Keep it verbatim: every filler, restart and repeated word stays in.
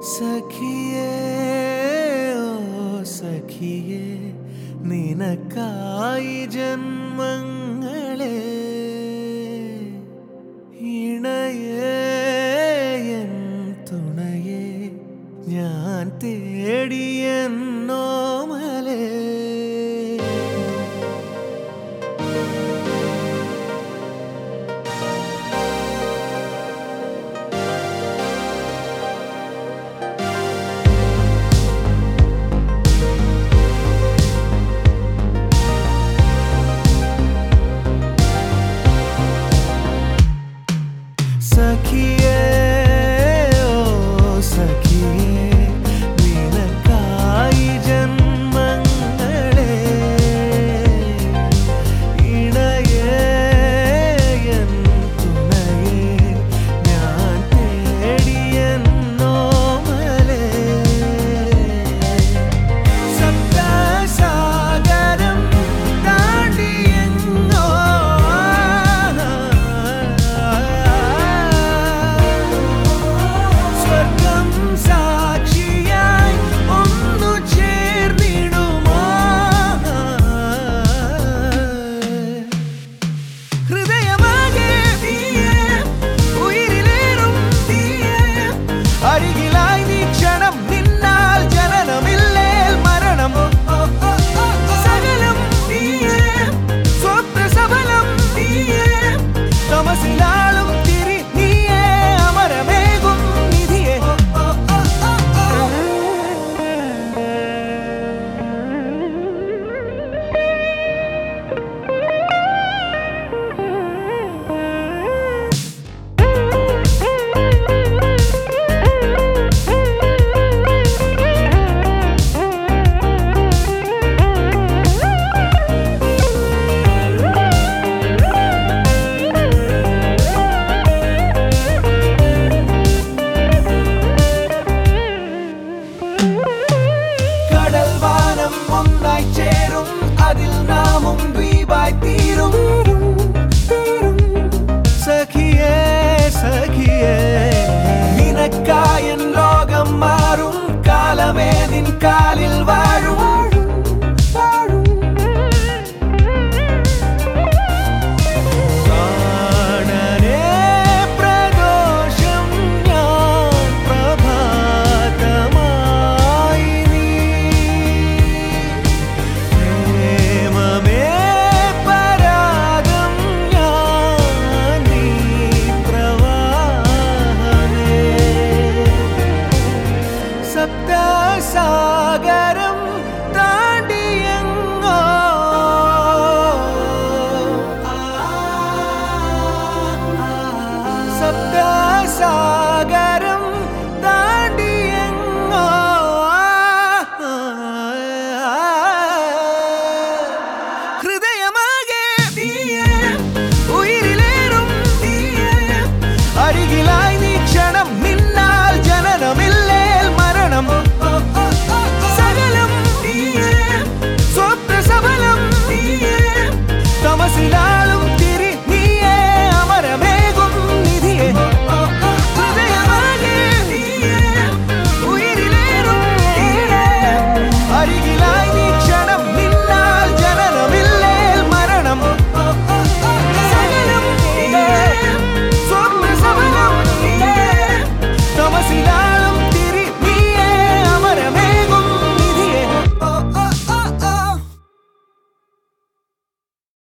സഖിയേ ഓ സഖിയേ നിനക്കായി ജന്മങ്ങളെ ഇണയേ എൻ തുണയേ ഞാൻ തേടിയെന്നോമലേ സഖിയേ ഓ സഖിയേ നിനക്കായി ജന്മങ്ങളെ ഇണയേ എൻ തുണയേ ഞാൻ തേടിയെന്നോമലേ സപ്തസാഗരം താണ്ടിയെങ്ങോ അരികിലായി നീ ക്ഷണം നിന്നാൽ ജനനമില്ലേൽ മരണം സകലം നീയേ സ്വപ്ന സഫലം നീയേ തമസിലാളും തിരി നീയേ അമരമേകും നിധിയേ കടൽവാനം ഒന്നായി ചേരും അതിൽ നാമും ദ്വീപായി തീരും സഖിയേ സഖിയേ നിനക്കായൻ ലോകം മാറും കാലമേ നിൻ കാലിൽ